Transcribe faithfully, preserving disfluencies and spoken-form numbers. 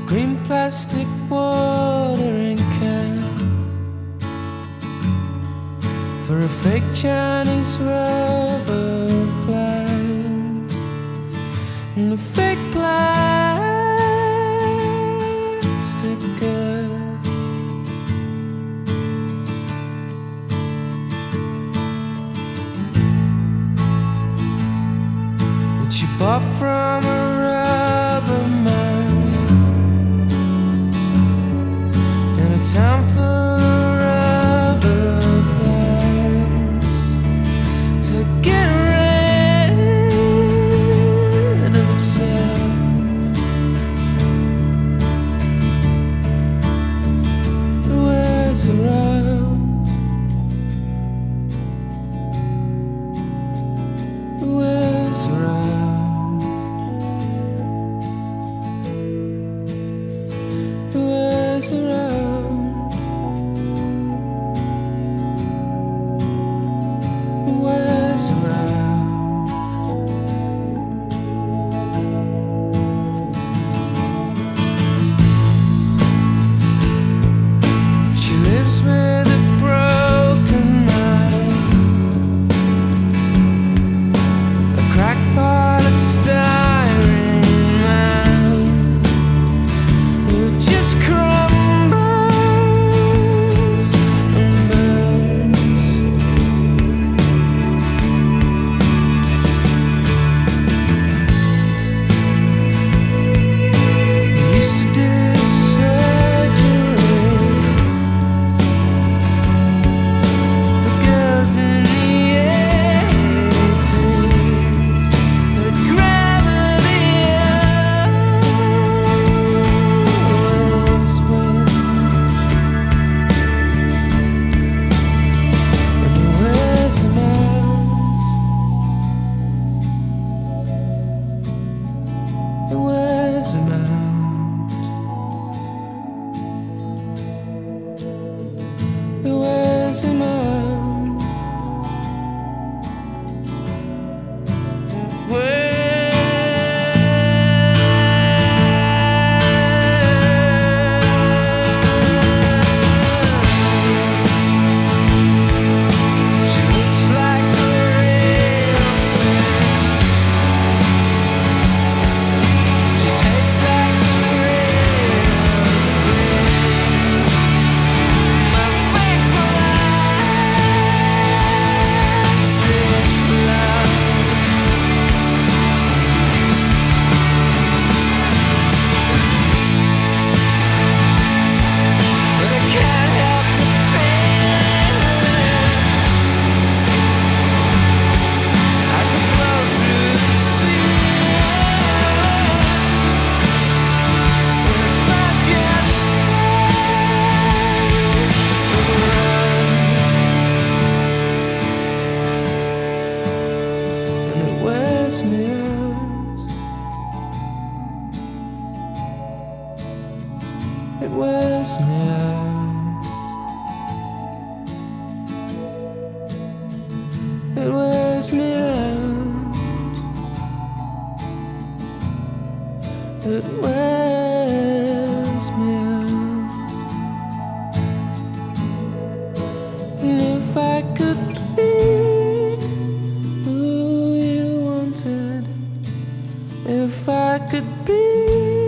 green plastic watering can for a fake Chinese rubber plant and a fake plastic girl. That she bought from a rubber man in a town full of rubber plants to get rid of itself. It wears around. It wears around. It wears around. It wears around. She lives with a broken mind, a crackpot of styrene man who just crumbles and burns. We used to do surgery for girls in the eighties, but gravity always wins, and it wears them out. It wears them out. It wears them out. She looks like a real thing. She tastes like a real thing. My fake plastic love. But I can't help the feeling I could blow through the ceiling if I just stayed around. And it wears me out. It wears me out. It wears me out. It wears me out. And if I could be who you wanted, if I could be